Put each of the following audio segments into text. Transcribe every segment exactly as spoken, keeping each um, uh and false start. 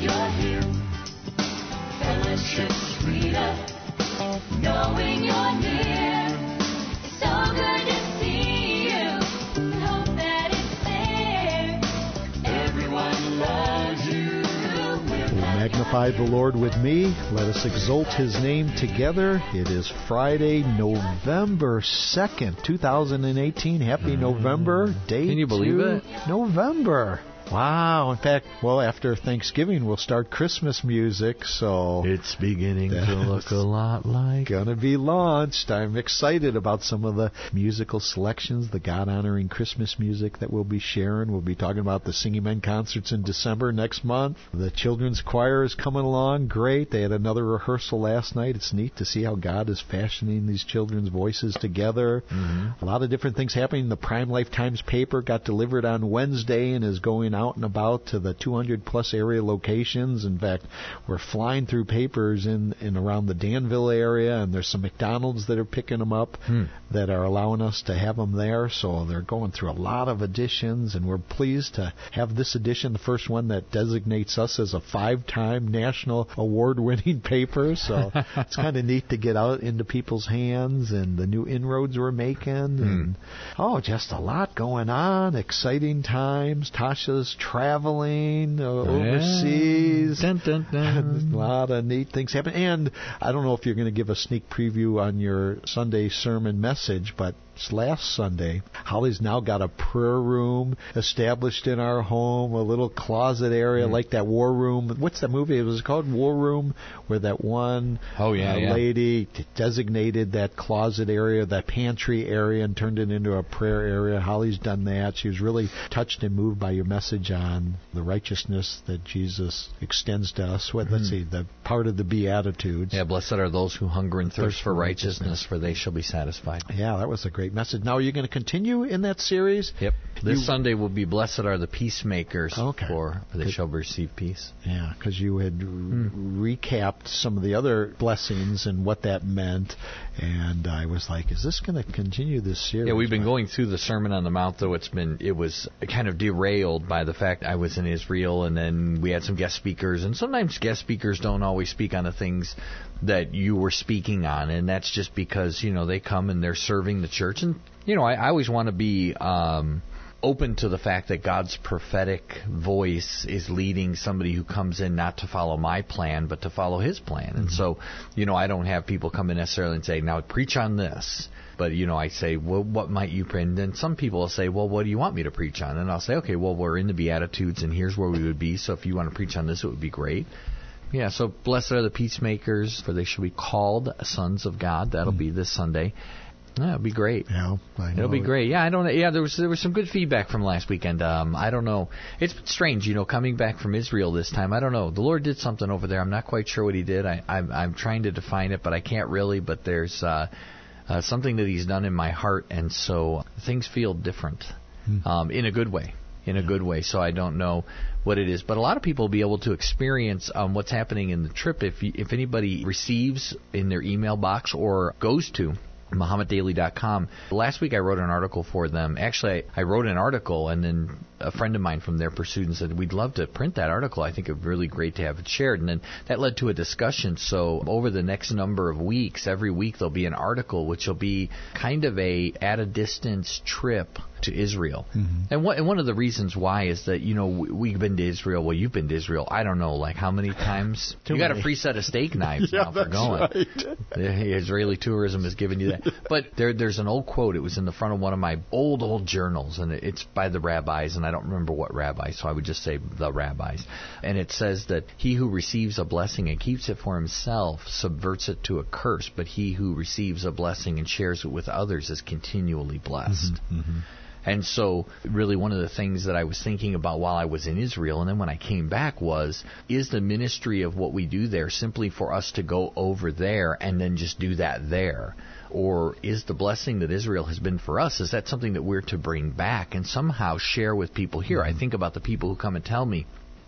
you're here. Fellowship's freedom, knowing you're near. It's so good to see you. Hope that it's there. Everyone loves you. We'll magnify the Lord with me. Let us exalt His name together. It is Friday, November second, two thousand eighteen. Happy November. Day Can you believe two, it? November. Wow. In fact, well, after Thanksgiving, we'll start Christmas music, so It's beginning to look a lot like... gonna be launched. I'm excited about some of the musical selections, the God-honoring Christmas music that we'll be sharing. We'll be talking about the Singing Men concerts in December next month. The children's choir is coming along great. They had another rehearsal last night. It's neat to see how God is fashioning these children's voices together. Mm-hmm. A lot of different things happening. The Prime Life Times paper got delivered on Wednesday and is going out and about to the two hundred plus area locations. In fact, we're flying through papers in and around the Danville area, and there's some McDonald's that are picking them up hmm. that are allowing us to have them there. So they're going through a lot of editions, and we're pleased to have this edition, the first one that designates us as a five-time national award-winning paper. So it's kind of neat to get out into people's hands and the new inroads we're making. Hmm. And oh, just a lot going on. Exciting times. Tasha's traveling uh, overseas. Dun, dun, dun. A lot of neat things happen. And I don't know if you're going to give a sneak preview on your Sunday sermon message, but last Sunday, Holly's now got a prayer room established in our home, a little closet area mm. like that War Room. What's that movie? It was called War Room, where that one oh, yeah, uh, yeah. lady t- designated that closet area, that pantry area, and turned it into a prayer area. Holly's done that. She was really touched and moved by your message on the righteousness that Jesus extends to us. What, mm. Let's see, the part of the Beatitudes. Yeah, blessed are those who hunger and thirst, thirst for righteousness, righteousness, for they shall be satisfied. Yeah, that was a great message. Now, are you going to continue in that series? Yep. This you, Sunday will be Blessed are the Peacemakers, okay. for they shall receive peace. Yeah, because you had hmm. re- recapped some of the other blessings and what that meant, and I was like, is this going to continue this series? Yeah, we've been going through the Sermon on the Mount, though it's been it was kind of derailed by the fact I was in Israel, and then we had some guest speakers, and sometimes guest speakers don't always speak on the things that you were speaking on, and that's just because, you know, they come and they're serving the church. And, you know, I, I always want to be um, open to the fact that God's prophetic voice is leading somebody who comes in not to follow my plan, but to follow His plan. Mm-hmm. And so, you know, I don't have people come in necessarily and say, now preach on this. But, you know, I say, well, what might you preach? And then some people will say, well, what do you want me to preach on? And I'll say, okay, well, we're in the Beatitudes, and here's where we would be. So if you want to preach on this, it would be great. Yeah, so blessed are the peacemakers, for they shall be called sons of God. That'll mm. be this Sunday. Yeah, it'll be great. Yeah, I know. It'll be great. Yeah, I don't know. Yeah, there was there was some good feedback from last weekend. Um, I don't know. It's been strange, you know, coming back from Israel this time. I don't know. The Lord did something over there. I'm not quite sure what He did. I, I'm, I'm trying to define it, but I can't really. But there's uh, uh, something that He's done in my heart, and so things feel different mm. um, in a good way. in a good way, so I don't know what it is. But a lot of people will be able to experience um, what's happening in the trip if you, if anybody receives in their email box or goes to Muhammad Daily dot com. Last week I wrote an article for them. Actually, I, I wrote an article, and then a friend of mine from there pursued and said, we'd love to print that article. I think it would be really great to have it shared. And then that led to a discussion. So over the next number of weeks, every week there'll be an article which will be kind of a at-a-distance trip to Israel. Mm-hmm. And, what, and one of the reasons why is that, you know, we've been to Israel. Well, you've been to Israel. I don't know, like how many times? You got a free set of steak knives yeah, now for going. Right. The Israeli tourism has given you that. But there, there's an old quote. It was in the front of one of my old, old journals, and it's by the rabbis, and I don't remember what rabbi, so I would just say the rabbis. And it says that he who receives a blessing and keeps it for himself subverts it to a curse, but he who receives a blessing and shares it with others is continually blessed. Mm-hmm, mm-hmm. And so really one of the things that I was thinking about while I was in Israel and then when I came back was, is the ministry of what we do there simply for us to go over there and then just do that there? Or is the blessing that Israel has been for us, is that something that we're to bring back and somehow share with people here? I think about the people who come and tell me,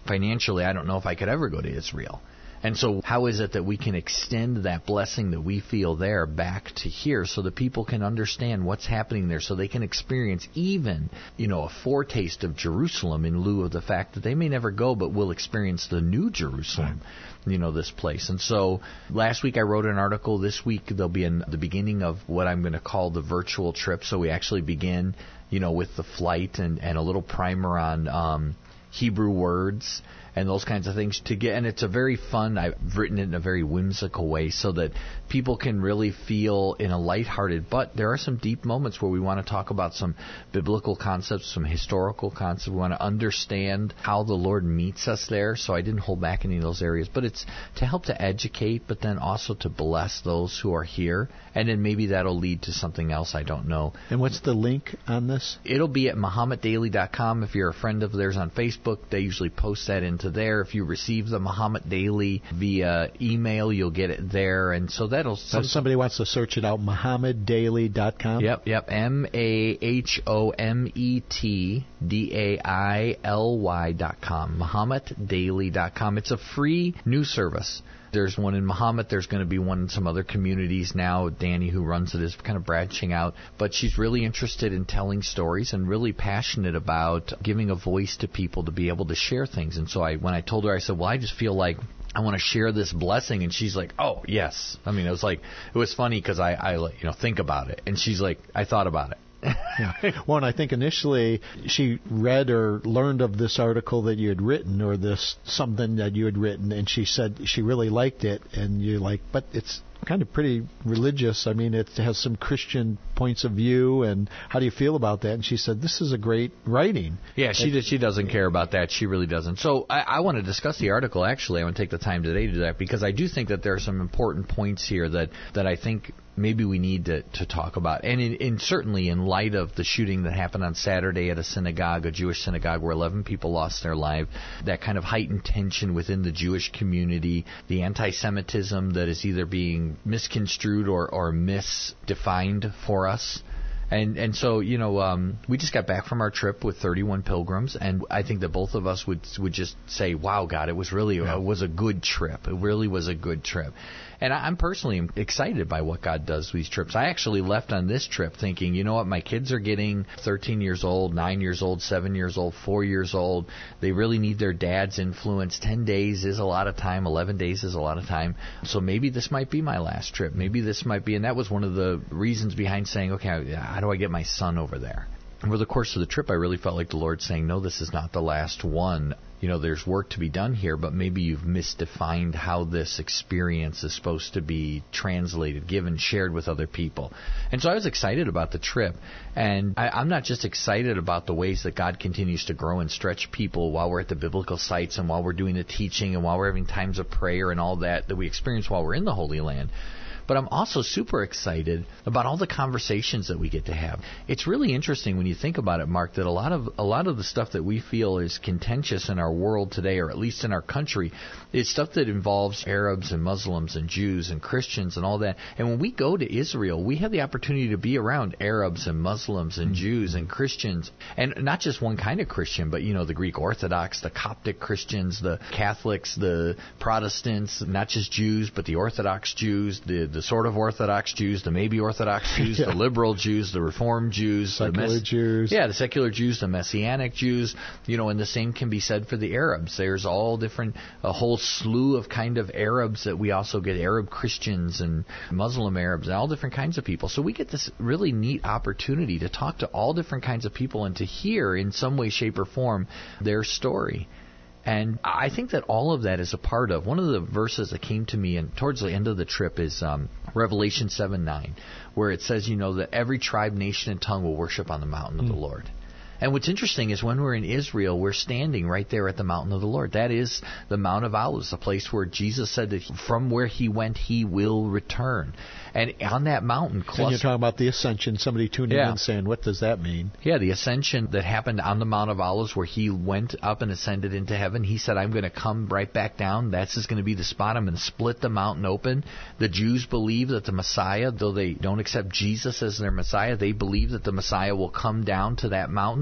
financially, I don't know if I could ever go to Israel. And so how is it that we can extend that blessing that we feel there back to here so that people can understand what's happening there, so they can experience even, you know, a foretaste of Jerusalem in lieu of the fact that they may never go but will experience the new Jerusalem, right. you know, this place. And so last week I wrote an article. This week there'll be in the beginning of what I'm going to call the virtual trip. So we actually begin, you know, with the flight and, and a little primer on um, Hebrew words and those kinds of things to get, and it's a very fun, I've written it in a very whimsical way so that people can really feel in a lighthearted, but there are some deep moments where we want to talk about some biblical concepts, some historical concepts. We want to understand how the Lord meets us there, so I didn't hold back any of those areas, but it's to help to educate, but then also to bless those who are here, and then maybe that'll lead to something else, I don't know. And what's the link on this? It'll be at Mahomet Daily dot com. If you're a friend of theirs on Facebook, they usually post that into there. If you receive the Mahomet Daily via email, you'll get it there. And so that'll... So if somebody wants to search it out, Mahomet Daily dot com? Yep, yep. M A H O M E T D A I L Y dot com. Mahomet Daily dot com. It's a free news service. There's one in Mahomet. There's going to be one in some other communities now. Danny, who runs it, is kind of branching out. But she's really interested in telling stories and really passionate about giving a voice to people to be able to share things. And so I, when I told her, I said, well, I just feel like I want to share this blessing. And she's like, oh, yes. I mean, it was like, it was funny because I, I, you know, think about it. And she's like, I thought about it. Yeah. Well, and I think initially she read or learned of this article that you had written, or this something that you had written, and she said she really liked it, and you're like, but it's kind of pretty religious. I mean, it has some Christian points of view, and how do you feel about that? And she said, this is a great writing. Yeah, she does, she doesn't care about that. She really doesn't. So I, I want to discuss the article, actually. I want to take the time today to do that, because I do think that there are some important points here that, that I think maybe we need to, to talk about. And in, in certainly in light of the shooting that happened on Saturday at a synagogue, a Jewish synagogue, where eleven people lost their life, that kind of heightened tension within the Jewish community, the anti-Semitism that is either being misconstrued or, or misdefined for us. And and so, you know, um, we just got back from our trip with thirty-one pilgrims, and I think that both of us would would just say, wow, God, it was really yeah. it was a good trip. It really was a good trip. And I, I'm personally excited by what God does with these trips. I actually left on this trip thinking, you know what, my kids are getting thirteen years old, nine years old, seven years old, four years old. They really need their dad's influence. ten days is a lot of time. eleven days is a lot of time. So maybe this might be my last trip. Maybe this might be, and that was one of the reasons behind saying, okay, how do I get my son over there? Over the course of the trip, I really felt like the Lord saying, no, this is not the last one. You know, there's work to be done here, but maybe you've misdefined how this experience is supposed to be translated, given, shared with other people. And so I was excited about the trip. And I, I'm not just excited about the ways that God continues to grow and stretch people while we're at the biblical sites and while we're doing the teaching and while we're having times of prayer and all that that we experience while we're in the Holy Land. But I'm also super excited about all the conversations that we get to have. It's really interesting when you think about it, Mark, that a lot of a lot of the stuff that we feel is contentious in our world today, or at least in our country, is stuff that involves Arabs and Muslims and Jews and Christians and all that. And when we go to Israel, we have the opportunity to be around Arabs and Muslims and Jews and Christians, and not just one kind of Christian, but, you know, the Greek Orthodox, the Coptic Christians, the Catholics, the Protestants, not just Jews, but the Orthodox Jews, the the sort of Orthodox Jews, the maybe Orthodox Jews, yeah. the liberal Jews, the Reformed Jews, secular the mess- Jews. Yeah, the secular Jews, the Messianic Jews, you know, and the same can be said for the Arabs. There's all different, a whole slew of kind of Arabs that we also get, Arab Christians and Muslim Arabs and all different kinds of people. So we get this really neat opportunity to talk to all different kinds of people and to hear in some way, shape, or form their story. And I think that all of that is a part of, one of the verses that came to me and towards the end of the trip is um, Revelation seven nine, where it says, you know, that every tribe, nation, and tongue will worship on the mountain of mm. the Lord. And what's interesting is when we're in Israel, we're standing right there at the mountain of the Lord. That is the Mount of Olives, the place where Jesus said that from where he went, he will return. And on that mountain... Cluster- and you're talking about the ascension. Somebody tuning yeah. in saying, what does that mean? Yeah, the ascension that happened on the Mount of Olives where he went up and ascended into heaven. He said, I'm going to come right back down. That's just going to be the spot. I'm going to split the mountain open. The Jews believe that the Messiah, though they don't accept Jesus as their Messiah, they believe that the Messiah will come down to that mountain.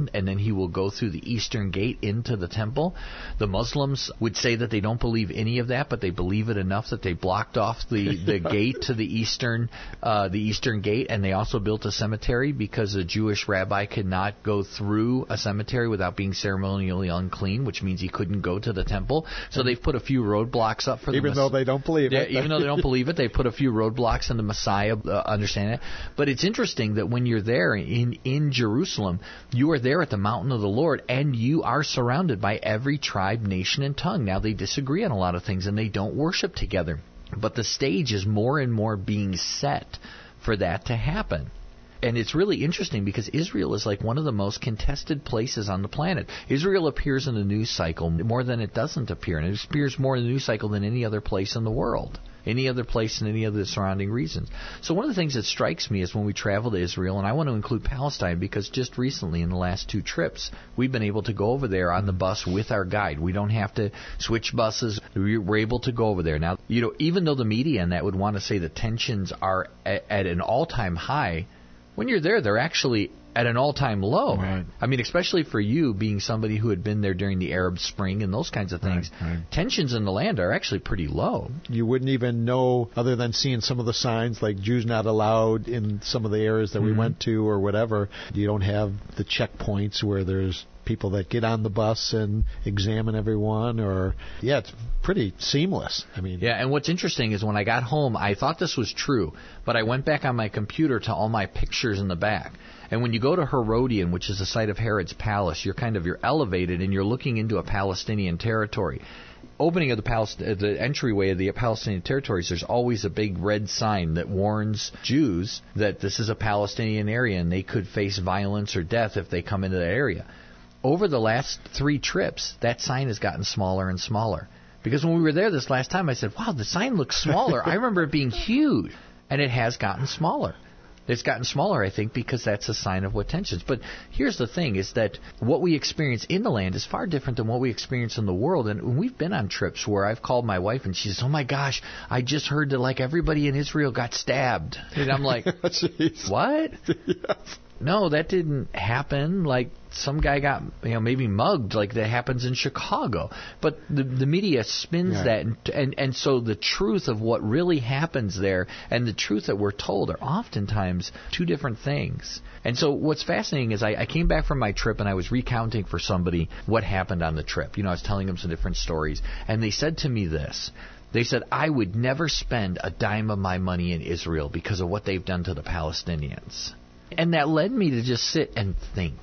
around, and then he will go through the eastern gate into the temple. The Muslims would say that they don't believe any of that, but they believe it enough that they blocked off the, the gate to the eastern uh, the eastern gate, and they also built a cemetery because a Jewish rabbi could not go through a cemetery without being ceremonially unclean, which means he couldn't go to the temple. So they've put a few roadblocks up for the Even though they don't believe yeah, it. even though they don't believe it, they put a few roadblocks in the Messiah uh, understanding it. But it's interesting that when you're there in, in Jerusalem, you are there at the mountain of the Lord, and you are surrounded by every tribe, nation, and tongue. Now, they disagree on a lot of things, and they don't worship together. But the stage is more and more being set for that to happen. And it's really interesting because Israel is like one of the most contested places on the planet. Israel appears in the news cycle more than it doesn't appear, and it appears more in the news cycle than any other place in the world, any other place in any other surrounding regions. So one of the things that strikes me is when we travel to Israel, and I want to include Palestine because just recently in the last two trips, we've been able to go over there on the bus with our guide. We don't have to switch buses. We're able to go over there. Now, you know, even though the media and that would want to say the tensions are at, at an all-time high, when you're there, they're actually at an all-time low. Right. I mean, especially for you being somebody who had been there during the Arab Spring and those kinds of things, Right, right. tensions in the land are actually pretty low. You wouldn't even know, other than seeing some of the signs like Jews not allowed in some of the areas that Mm-hmm. we went to or whatever. You don't have the checkpoints where there's people that get on the bus and examine everyone, or yeah, it's pretty seamless. I mean, Yeah, and what's interesting is when I got home, I thought this was true, but I went back on my computer to all my pictures in the back. And when you go to Herodian, which is the site of Herod's palace, you're kind of you're elevated and you're looking into a Palestinian territory. Opening of the Palest- the entryway of the Palestinian territories, there's always a big red sign that warns Jews that this is a Palestinian area and they could face violence or death if they come into that area. Over the last three trips, that sign has gotten smaller and smaller. Because when we were there this last time, I said, wow, the sign looks smaller. I remember it being huge. And it has gotten smaller. It's gotten smaller, I think, because that's a sign of what tensions. But here's the thing, is that what we experience in the land is far different than what we experience in the world. And we've been on trips where I've called my wife and she says, oh my gosh, I just heard that like everybody in Israel got stabbed. And I'm like, Jeez. what? Yes. No, that didn't happen. Like some guy got, you know, maybe mugged, like that happens in Chicago. But the the media spins Yeah. that, and, and and so the truth of what really happens there and the truth that we're told are oftentimes two different things. And so what's fascinating is I, I came back from my trip and I was recounting for somebody what happened on the trip. You know, I was telling them some different stories, and they said to me this. They said, I would never spend a dime of my money in Israel because of what they've done to the Palestinians. And that led me to just sit and think,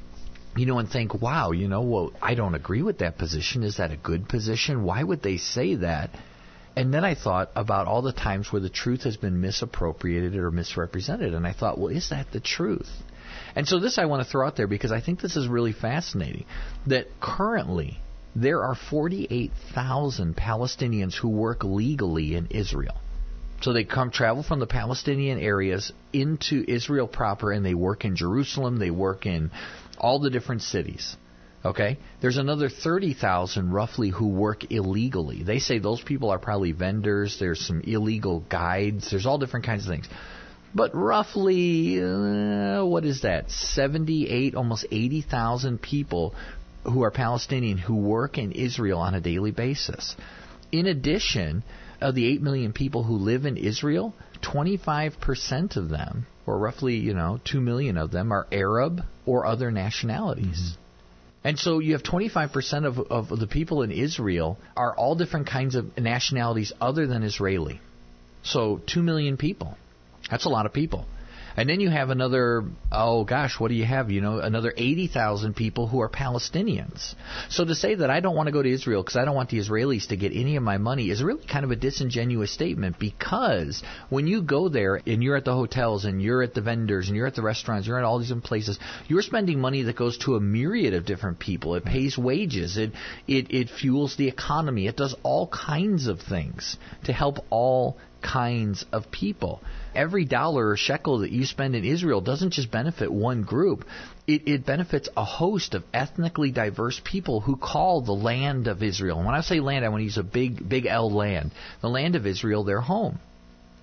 you know, and think, wow, you know, well, I don't agree with that position. Is that a good position? Why would they say that? And then I thought about all the times where the truth has been misappropriated or misrepresented. And I thought, well, is that the truth? And so this I want to throw out there because I think this is really fascinating, that currently there are forty-eight thousand Palestinians who work legally in Israel. So they come travel from the Palestinian areas into Israel proper, and they work in Jerusalem, they work in all the different cities. Okay? There's another thirty thousand roughly who work illegally. They say those people are probably vendors, there's some illegal guides, there's all different kinds of things. But roughly, uh, what is that, seventy-eight, almost eighty thousand people who are Palestinian who work in Israel on a daily basis. In addition, of the eight million people who live in Israel, twenty-five percent of them, or roughly, you know, two million of them, are Arab or other nationalities. Mm-hmm. And so you have twenty-five percent of, of the people in Israel are all different kinds of nationalities other than Israeli. So two million people. That's a lot of people. And then you have another, oh gosh, what do you have? You know, another eighty thousand people who are Palestinians. So to say that I don't want to go to Israel because I don't want the Israelis to get any of my money is really kind of a disingenuous statement, because when you go there and you're at the hotels and you're at the vendors and you're at the restaurants, you're at all these different places, you're spending money that goes to a myriad of different people. It pays wages. It, it, it fuels the economy. It does all kinds of things to help all kinds of people. Every dollar or shekel that you spend in Israel doesn't just benefit one group. It, it benefits a host of ethnically diverse people who call the land of Israel. And when I say land, I want to use a big, big L land. The land of Israel, their home.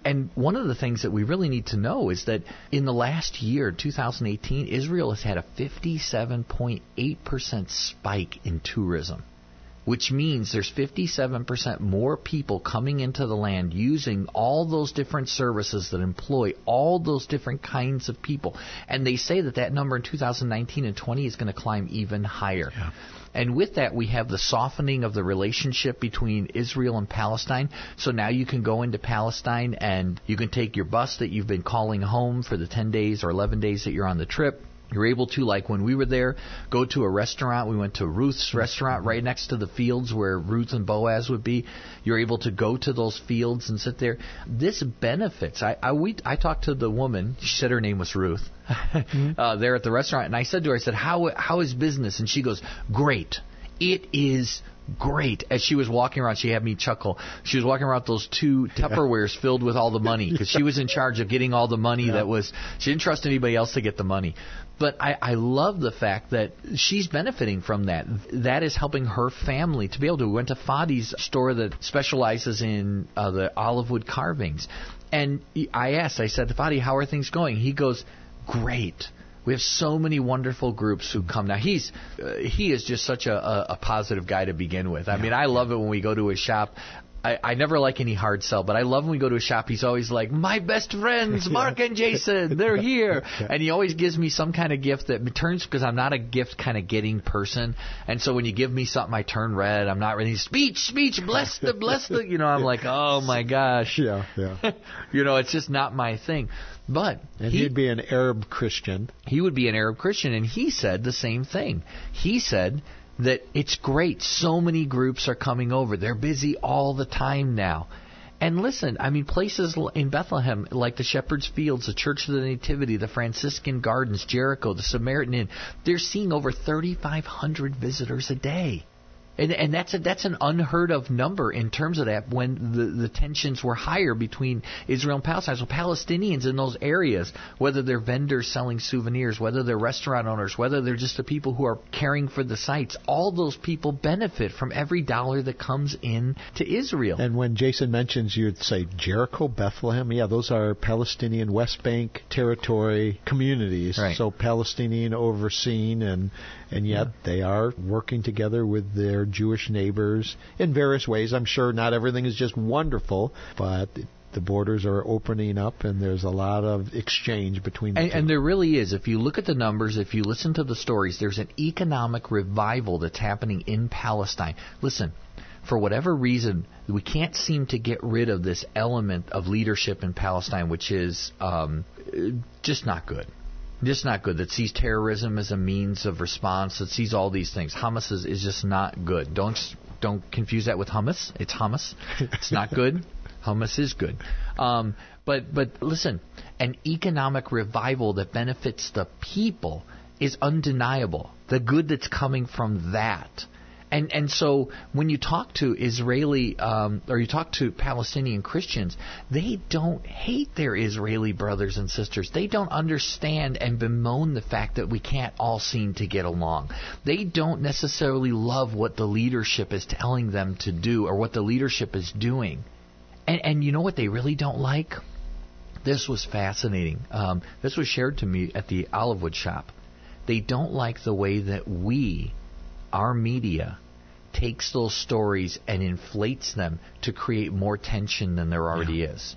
And one of the things that we really need to know is that in the last year, two thousand eighteen, Israel has had a fifty-seven point eight percent spike in tourism, which means there's fifty-seven percent more people coming into the land using all those different services that employ all those different kinds of people. And they say that that number in two thousand nineteen and twenty is going to climb even higher. Yeah. And with that, we have the softening of the relationship between Israel and Palestine. So now you can go into Palestine and you can take your bus that you've been calling home for the ten days or eleven days that you're on the trip. You're able to, like when we were there, go to a restaurant. We went to Ruth's restaurant right next to the fields where Ruth and Boaz would be. You're able to go to those fields and sit there. This benefits. I I, we, I talked to the woman. She said her name was Ruth. mm-hmm. uh, there at the restaurant. And I said to her, I said, how how is business? And she goes, great. It is great. As she was walking around, she had me chuckle. She was walking around with those two Tupperwares filled with all the money because she was in charge of getting all the money yeah. that was, she didn't trust anybody else to get the money. But I, I love the fact that she's benefiting from that. That is helping her family to be able to. We went to Fadi's store that specializes in uh, the olive wood carvings. And I asked, I said to Fadi, how are things going? He goes, great. We have so many wonderful groups who come. Now, he's uh, he is just such a, a, a positive guy to begin with. I yeah, mean, I love yeah. it when we go to his shop. I, I never like any hard sell, but I love when we go to a shop. He's always like, my best friends, Mark and Jason, they're here. And he always gives me some kind of gift that turns, because I'm not a gift kind of getting person. And so when you give me something, I turn red. I'm not really, speech, speech, bless the, bless the, you know, I'm like, oh my gosh. Yeah, yeah. You know, it's just not my thing. But and he, he'd be an Arab Christian. He would be an Arab Christian, and he said the same thing. He said that it's great. So many groups are coming over. They're busy all the time now. And listen, I mean, places in Bethlehem like the Shepherd's Fields, the Church of the Nativity, the Franciscan Gardens, Jericho, the Samaritan Inn, they're seeing over thirty-five hundred visitors a day. And, and that's a, that's an unheard of number in terms of that when the, the tensions were higher between Israel and Palestine. So Palestinians in those areas, whether they're vendors selling souvenirs, whether they're restaurant owners, whether they're just the people who are caring for the sites, all those people benefit from every dollar that comes in to Israel. And when Jason mentions, you'd say Jericho, Bethlehem, yeah, those are Palestinian West Bank territory communities. Right. So Palestinian overseen, and and yet yeah. they are working together with their Jewish neighbors in various ways. I'm sure not everything is just wonderful, but the borders are opening up and there's a lot of exchange between the and, two. And there really is. If you look at the numbers, if you listen to the stories, there's an economic revival that's happening in Palestine. Listen, for whatever reason, we can't seem to get rid of this element of leadership in Palestine, which is um, just not good. Just not good. That sees terrorism as a means of response. That sees all these things. Hamas is, is just not good. Don't don't confuse that with hummus. It's hummus. It's not good. Hummus is good. Um, but but listen, an economic revival that benefits the people is undeniable. The good that's coming from that. And and so when you talk to Israeli um, or you talk to Palestinian Christians, they don't hate their Israeli brothers and sisters. They don't understand and bemoan the fact that we can't all seem to get along. They don't necessarily love what the leadership is telling them to do or what the leadership is doing. And, and you know what they really don't like? This was fascinating. Um, this was shared to me at the Olivewood shop. They don't like the way that we, our media, takes those stories and inflates them to create more tension than there already yeah. is.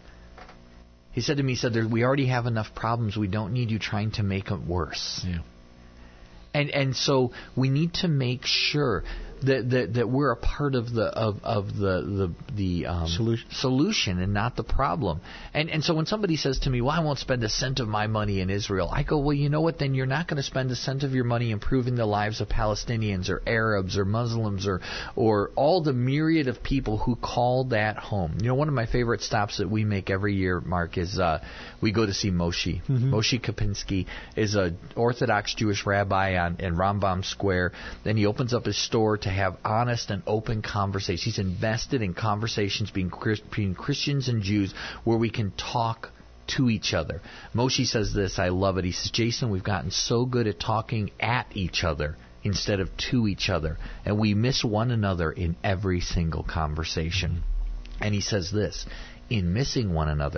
He said to me, he said, we already have enough problems. We don't need you trying to make it worse. Yeah. And and so we need to make sure that that, that we're a part of the of, of the the, the um, solution. solution and not the problem. And and so when somebody says to me, well, I won't spend a cent of my money in Israel, I go, well, you know what? Then you're not going to spend a cent of your money improving the lives of Palestinians or Arabs or Muslims or or all the myriad of people who call that home. You know, one of my favorite stops that we make every year, Mark, is uh, we go to see Moshe. Mm-hmm. Moshe Kapinski is an Orthodox Jewish rabbi on in Rambam Square. Then he opens up his store to have honest and open conversations. He's invested in conversations between, between Christians and Jews where we can talk to each other. Moshe says this, I love it. He says, Jason, we've gotten so good at talking at each other instead of to each other, and we miss one another in every single conversation. And he says this, in missing one another,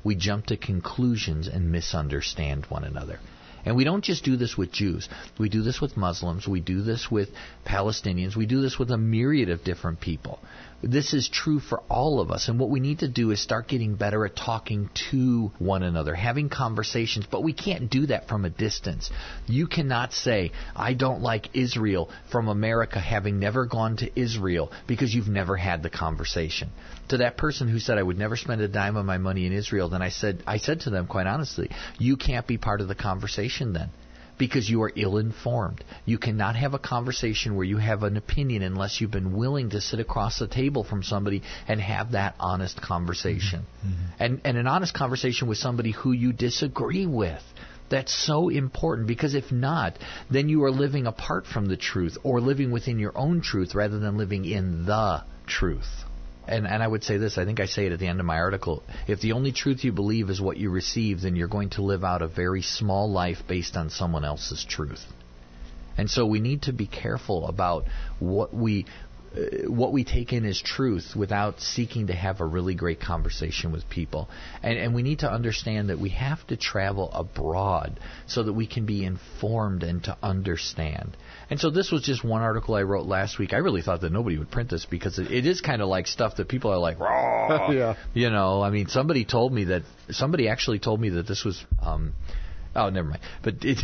we jump to conclusions and misunderstand one another. And we don't just do this with Jews. We do this with Muslims. We do this with Palestinians. We do this with a myriad of different people. This is true for all of us. And what we need to do is start getting better at talking to one another, having conversations. But we can't do that from a distance. You cannot say, I don't like Israel from America, having never gone to Israel, because you've never had the conversation. To that person who said I would never spend a dime of my money in Israel, then I said, I said to them, quite honestly, you can't be part of the conversation then, because you are ill-informed. You cannot have a conversation where you have an opinion unless you've been willing to sit across the table from somebody and have that honest conversation. Mm-hmm. And, and an honest conversation with somebody who you disagree with. That's so important, because if not, then you are living apart from the truth, or living within your own truth rather than living in the truth. And, and I would say this, I think I say it at the end of my article, if the only truth you believe is what you receive, then you're going to live out a very small life based on someone else's truth. And so we need to be careful about what we uh, what we take in as truth without seeking to have a really great conversation with people. And, and we need to understand that we have to travel abroad so that we can be informed and to understand. And so this was just one article I wrote last week. I really thought that nobody would print this, because it, it is kind of like stuff that people are like, raw. Yeah. You know, I mean, somebody told me that, somebody actually told me that this was, um, oh, never mind. But it,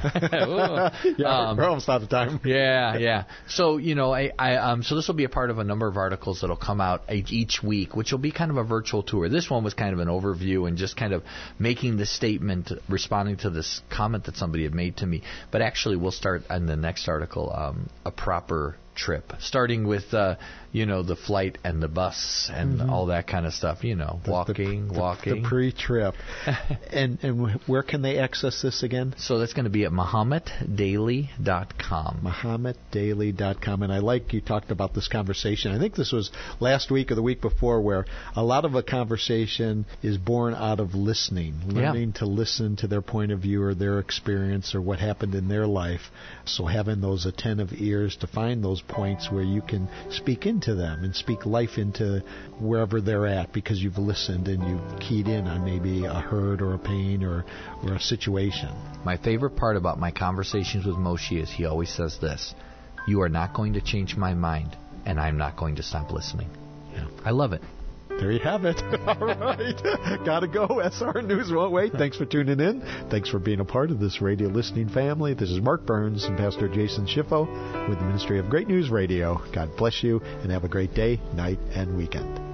yeah, um, we're almost out of time. yeah, yeah. So, you know, I, I um, so this will be a part of a number of articles that'll come out each week, which will be kind of a virtual tour. This one was kind of an overview and just kind of making the statement, responding to this comment that somebody had made to me. But actually, we'll start on the next article, um, a proper trip, starting with, uh, you know, the flight and the bus and mm-hmm. all that kind of stuff, you know, the, walking, the, walking. The pre-trip. and and where can they access this again? So that's going to be at Mahomet Daily dot com. Mahomet Daily dot com. And I like you talked about this conversation. I think this was last week or the week before, where a lot of a conversation is born out of listening, learning yeah. to listen to their point of view or their experience or what happened in their life. So having those attentive ears to find those points where you can speak into them and speak life into wherever they're at, because you've listened and you've keyed in on maybe a hurt or a pain or, or a situation. My favorite part about my conversations with Moshe is he always says this: you are not going to change my mind, and I'm not going to stop listening. Yeah. I love it. There you have it. All right. Gotta go. S R News won't wait. Thanks for tuning in. Thanks for being a part of this radio listening family. This is Mark Burns and Pastor Jason Schiffo with the Ministry of Great News Radio. God bless you, and have a great day, night, and weekend.